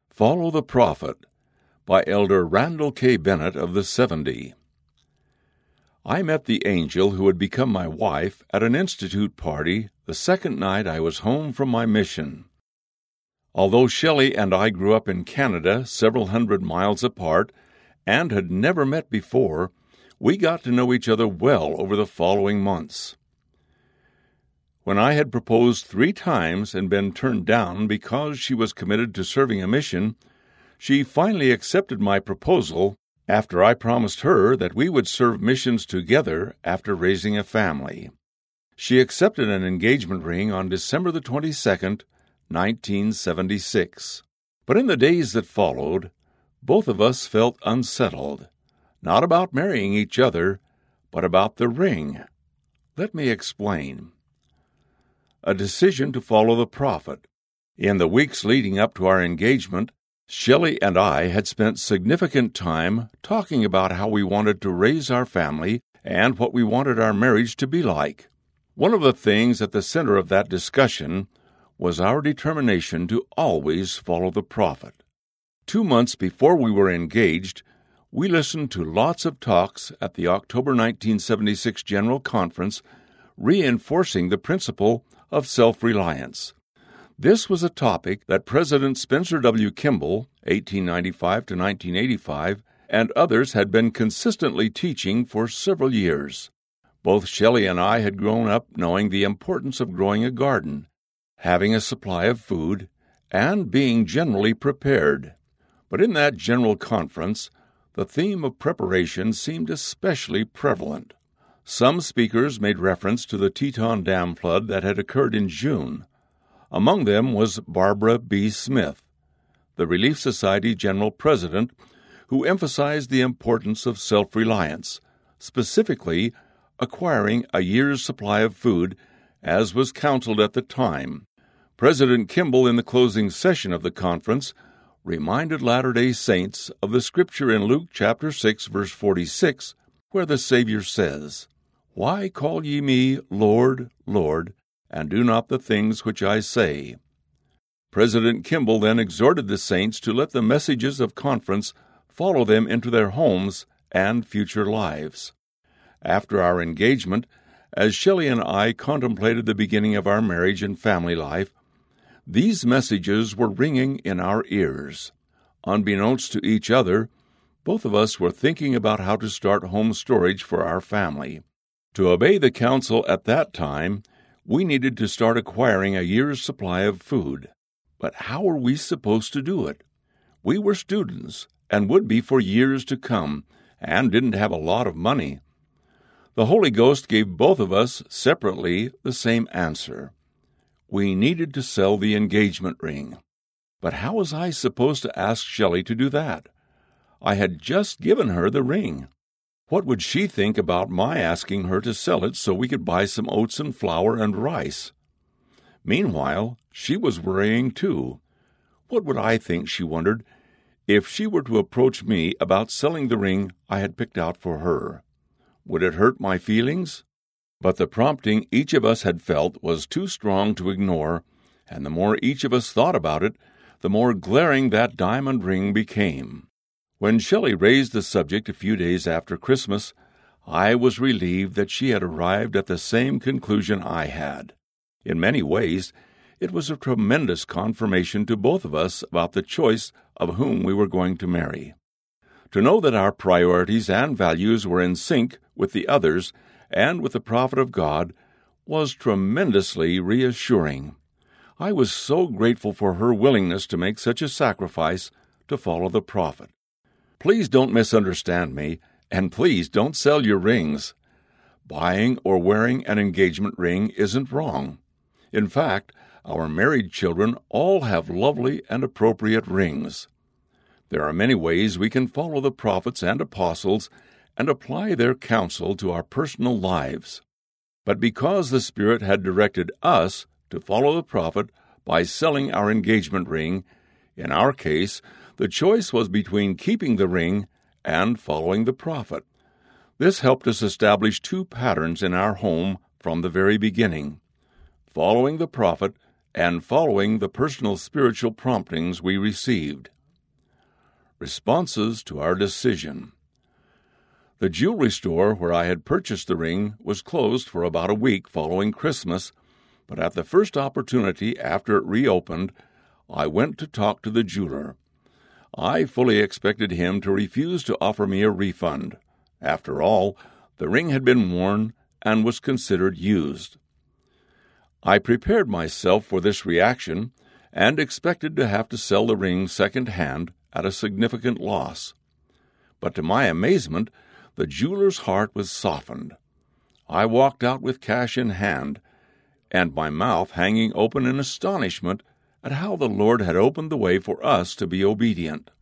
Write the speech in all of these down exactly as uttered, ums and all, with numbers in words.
Follow the Prophet by Elder Randall K. Bennett of the seventy. I met the angel who would become my wife at an institute party the second night I was home from my mission. Although Shelley and I grew up in Canada several hundred miles apart and had never met before, we got to know each other well over the following months. When I had proposed three times and been turned down because she was committed to serving a mission, she finally accepted my proposal after I promised her that we would serve missions together after raising a family. She accepted an engagement ring on December the twenty-second, nineteen seventy-six. But in the days that followed, both of us felt unsettled, not about marrying each other, but about the ring. Let me explain. A decision to follow the Prophet. In the weeks leading up to our engagement, Shelley and I had spent significant time talking about how we wanted to raise our family and what we wanted our marriage to be like. One of the things at the center of that discussion was our determination to always follow the Prophet. Two months before we were engaged, we listened to lots of talks at the October nineteen seventy-six General Conference reinforcing the principle of self-reliance. This was a topic that President Spencer W. Kimball, eighteen ninety-five to nineteen eighty-five, and others had been consistently teaching for several years. Both Shelley and I had grown up knowing the importance of growing a garden, having a supply of food, and being generally prepared. But in that general conference, the theme of preparation seemed especially prevalent. Some speakers made reference to the Teton Dam flood that had occurred in June. Among them was Barbara B. Smith, the Relief Society General President, who emphasized the importance of self-reliance, specifically acquiring a year's supply of food, as was counseled at the time. President Kimball, in the closing session of the conference, reminded Latter-day Saints of the scripture in Luke chapter six, verse forty-six, where the Savior says, "Why call ye me Lord, Lord, and do not the things which I say?" President Kimball then exhorted the saints to let the messages of conference follow them into their homes and future lives. After our engagement, as Shelley and I contemplated the beginning of our marriage and family life, these messages were ringing in our ears. Unbeknownst to each other, both of us were thinking about how to start home storage for our family. To obey the counsel at that time, we needed to start acquiring a year's supply of food. But how were we supposed to do it? We were students, and would be for years to come, and didn't have a lot of money. The Holy Ghost gave both of us separately the same answer. We needed to sell the engagement ring. But how was I supposed to ask Shelley to do that? I had just given her the ring. What would she think about my asking her to sell it so we could buy some oats and flour and rice? Meanwhile, she was worrying too. What would I think, she wondered, if she were to approach me about selling the ring I had picked out for her? Would it hurt my feelings? But the prompting each of us had felt was too strong to ignore, and the more each of us thought about it, the more glaring that diamond ring became. When Shelley raised the subject a few days after Christmas, I was relieved that she had arrived at the same conclusion I had. In many ways, it was a tremendous confirmation to both of us about the choice of whom we were going to marry. To know that our priorities and values were in sync with the others and with the Prophet of God was tremendously reassuring. I was so grateful for her willingness to make such a sacrifice to follow the Prophet. Please don't misunderstand me, and please don't sell your rings. Buying or wearing an engagement ring isn't wrong. In fact, our married children all have lovely and appropriate rings. There are many ways we can follow the prophets and apostles and apply their counsel to our personal lives. But because the Spirit had directed us to follow the Prophet by selling our engagement ring, in our case, the choice was between keeping the ring and following the Prophet. This helped us establish two patterns in our home from the very beginning: following the Prophet and following the personal spiritual promptings we received. Responses to our decision. The jewelry store where I had purchased the ring was closed for about a week following Christmas, but at the first opportunity after it reopened, I went to talk to the jeweler. I fully expected him to refuse to offer me a refund. After all, the ring had been worn and was considered used. I prepared myself for this reaction and expected to have to sell the ring second-hand at a significant loss. But to my amazement, the jeweler's heart was softened. I walked out with cash in hand, and my mouth hanging open in astonishment at how the Lord had opened the way for us to be obedient.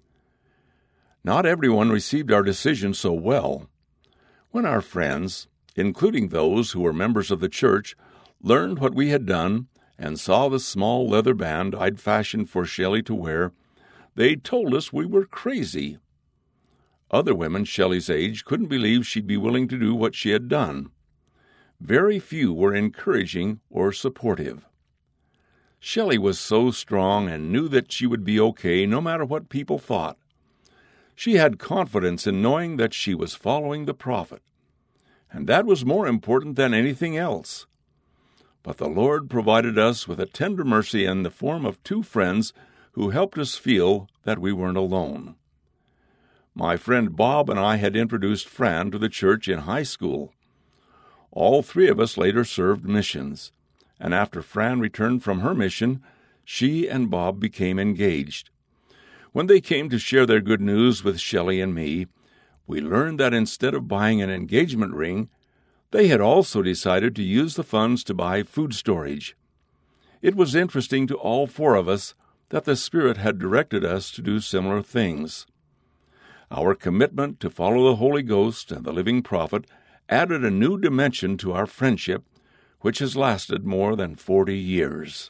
Not everyone received our decision so well. When our friends, including those who were members of the church, learned what we had done and saw the small leather band I'd fashioned for Shelley to wear, they told us we were crazy. Other women Shelley's age couldn't believe she'd be willing to do what she had done. Very few were encouraging or supportive. Shelley was so strong and knew that she would be okay no matter what people thought. She had confidence in knowing that she was following the prophet, and that was more important than anything else. But the Lord provided us with a tender mercy in the form of two friends who helped us feel that we weren't alone. My friend Bob and I had introduced Fran to the church in high school. All three of us later served missions, and after Fran returned from her mission, she and Bob became engaged. When they came to share their good news with Shelley and me, we learned that instead of buying an engagement ring, they had also decided to use the funds to buy food storage. It was interesting to all four of us that the Spirit had directed us to do similar things. Our commitment to follow the Holy Ghost and the living prophet added a new dimension to our friendship, which has lasted more than forty years.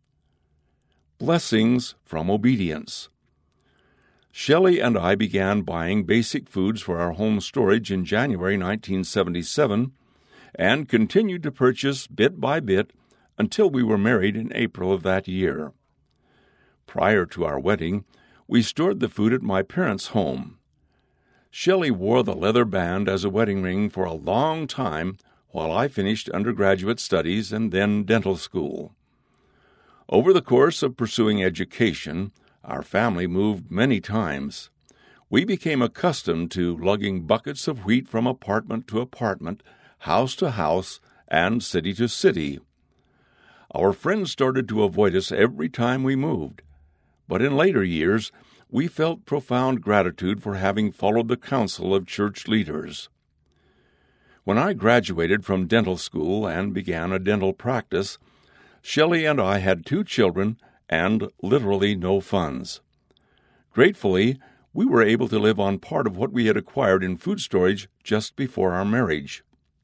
Blessings from obedience. Shelley and I began buying basic foods for our home storage in January nineteen seventy-seven and continued to purchase bit by bit until we were married in April of that year. Prior to our wedding, we stored the food at my parents' home. Shelley wore the leather band as a wedding ring for a long time while I finished undergraduate studies and then dental school. Over the course of pursuing education, our family moved many times. We became accustomed to lugging buckets of wheat from apartment to apartment, house to house, and city to city. Our friends started to avoid us every time we moved, but in later years, we felt profound gratitude for having followed the counsel of church leaders. When I graduated from dental school and began a dental practice, Shelley and I had two children and literally no funds. Gratefully, we were able to live on part of what we had acquired in food storage just before our marriage.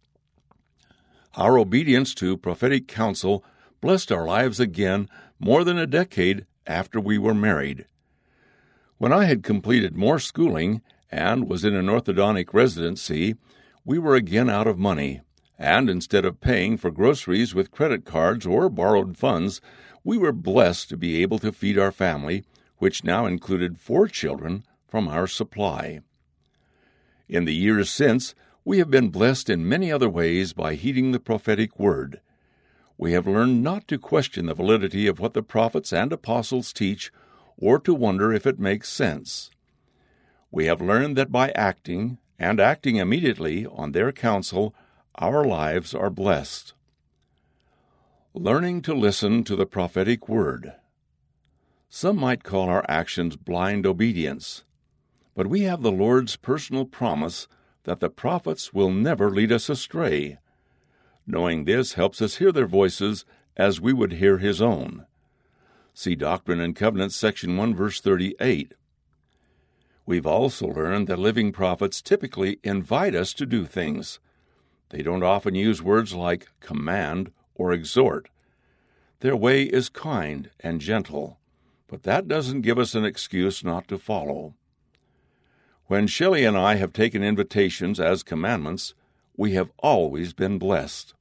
Our obedience to prophetic counsel blessed our lives again more than a decade after we were married. When I had completed more schooling and was in an orthodontic residency, we were again out of money, and instead of paying for groceries with credit cards or borrowed funds, we were blessed to be able to feed our family, which now included four children, from our supply. In the years since, we have been blessed in many other ways by heeding the prophetic word. We have learned not to question the validity of what the prophets and apostles teach, or to wonder if it makes sense. We have learned that by acting, and acting immediately, on their counsel, our lives are blessed. Learning to listen to the prophetic word. Some might call our actions blind obedience, but we have the Lord's personal promise that the prophets will never lead us astray. Knowing this helps us hear their voices as we would hear His own. See Doctrine and Covenants, section one, verse thirty-eight. We've also learned that living prophets typically invite us to do things. They don't often use words like command or exhort. Their way is kind and gentle, but that doesn't give us an excuse not to follow. When Shelley and I have taken invitations as commandments, we have always been blessed.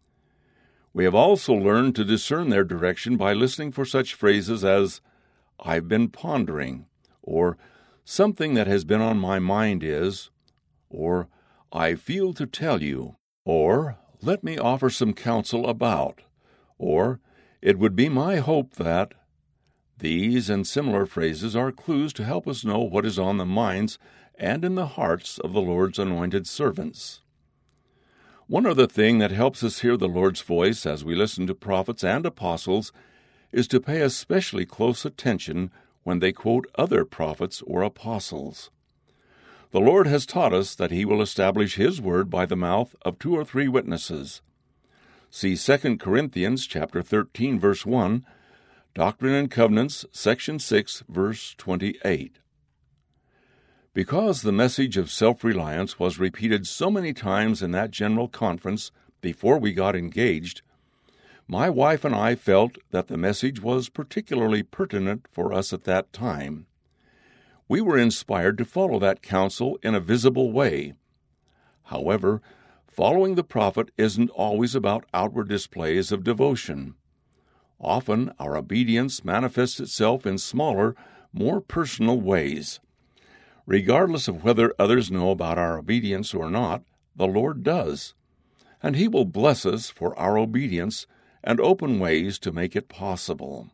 We have also learned to discern their direction by listening for such phrases as, "I've been pondering," or something that has been on my mind is, or I feel to tell you, or let me offer some counsel about, or it would be my hope that. These and similar phrases are clues to help us know what is on the minds and in the hearts of the Lord's anointed servants. One other thing that helps us hear the Lord's voice as we listen to prophets and apostles is to pay especially close attention when they quote other prophets or apostles. The Lord has taught us that He will establish His word by the mouth of two or three witnesses. See Second Corinthians chapter thirteen, verse one, Doctrine and Covenants, section six, verse twenty-eight. Because the message of self-reliance was repeated so many times in that general conference before we got engaged, my wife and I felt that the message was particularly pertinent for us at that time. We were inspired to follow that counsel in a visible way. However, following the prophet isn't always about outward displays of devotion. Often our obedience manifests itself in smaller, more personal ways. Regardless of whether others know about our obedience or not, the Lord does, and He will bless us for our obedience and open ways to make it possible.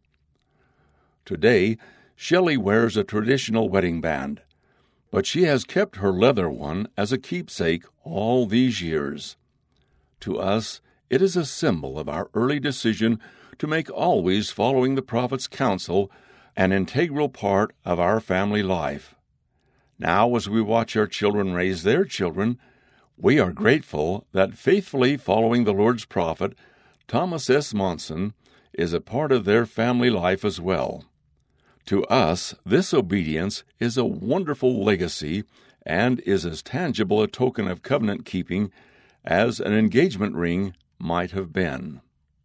Today, Shelley wears a traditional wedding band, but she has kept her leather one as a keepsake all these years. To us, it is a symbol of our early decision to make always following the prophet's counsel an integral part of our family life. Now, as we watch our children raise their children, we are grateful that faithfully following the Lord's prophet, Thomas S. Monson, is a part of their family life as well. To us, this obedience is a wonderful legacy and is as tangible a token of covenant-keeping as an engagement ring might have been.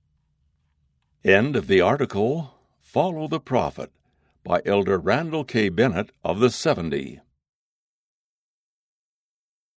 End of the article, Follow the Prophet, by Elder Randall K. Bennett of the seventy.